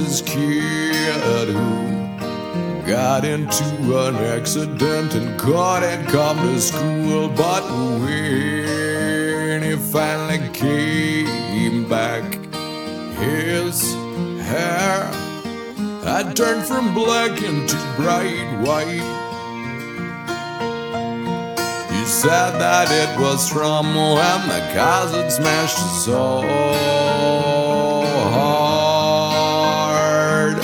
this kid who got into an accident and couldn't come to school. But when he finally came back, his hair had turned from black into bright white. He said that it was from when the cars had smashed his soul hard.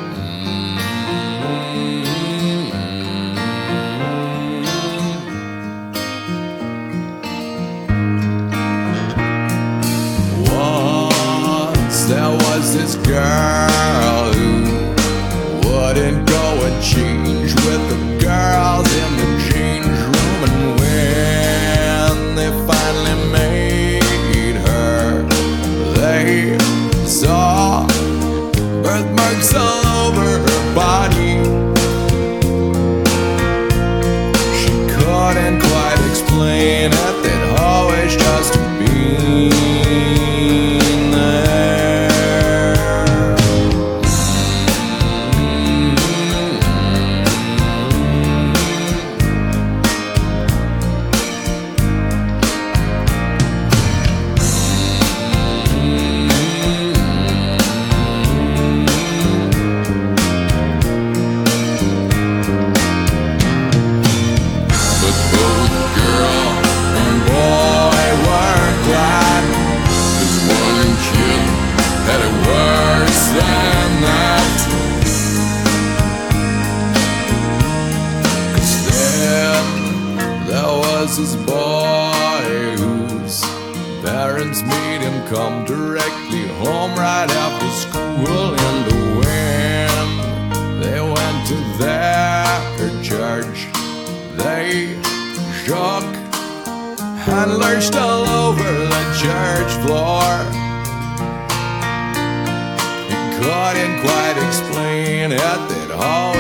Once there was this girl who wouldn't go and change with the girls in the change room, and when they finally made her, they saw birthmarks all over her body. She couldn't quite explain it, they'd always just been there. But both girl and boy were glad, 'cause one kid had it worse than that. 'Cause then there was this boy whose parents made him come directly home right after school. And when they went to their church, they shook and lurched all over the church floor. He couldn't quite explain it, they'd always